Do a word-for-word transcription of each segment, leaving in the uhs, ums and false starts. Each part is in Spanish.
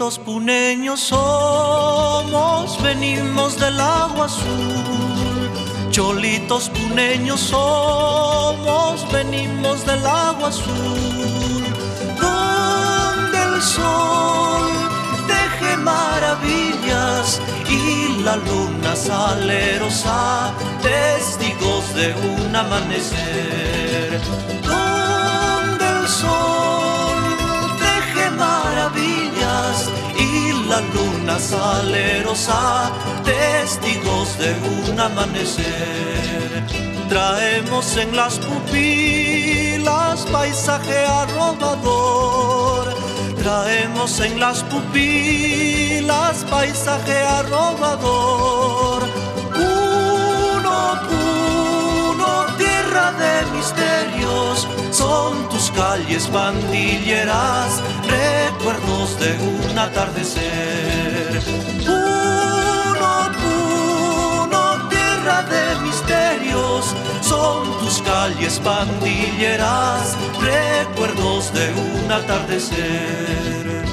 Cholitos puneños somos, venimos del agua azul. Cholitos puneños somos, venimos del agua azul, donde el sol teje maravillas y la luna salerosa, testigos de un amanecer. Donde el sol teje maravillas y la luna salerosa, testigos de un amanecer. Traemos en las pupilas paisaje arrobador. Traemos en las pupilas paisaje arrobador. Puno, Puno, tierra de misterios, son tus calles bandilleras, recuerdos de un atardecer. Puno, Puno, tierra de misterios, son tus calles bandilleras, recuerdos de un atardecer.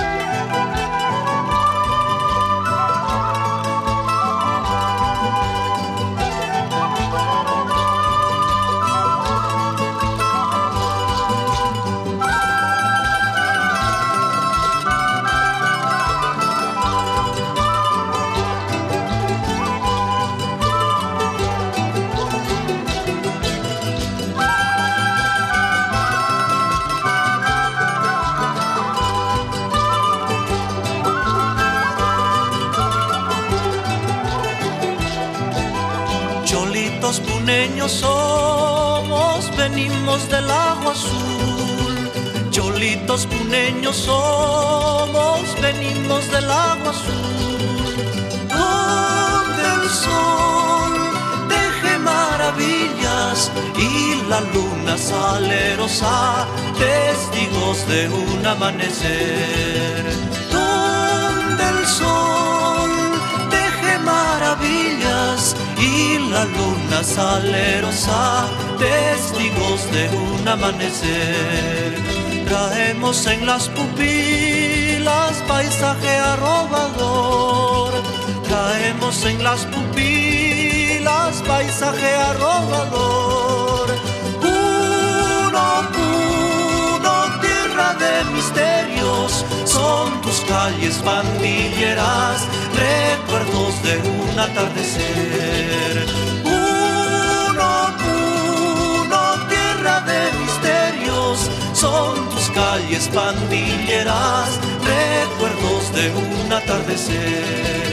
Cholitos puneños somos, venimos del agua azul. Cholitos puneños somos, venimos del agua azul, donde el sol teje maravillas y la luna salerosa, testigos de un amanecer. Donde el sol teje maravillas y la luna salerosa, testigos de un amanecer. Traemos en las pupilas paisaje arrobador. Traemos en las pupilas paisaje arrobador. Puno, Puno, tierra de misterios, son tus calles bandilleras, recuerdos de un atardecer. Puno, Puno, tierra de misterios, son tus calles bandilleras, recuerdos de un atardecer.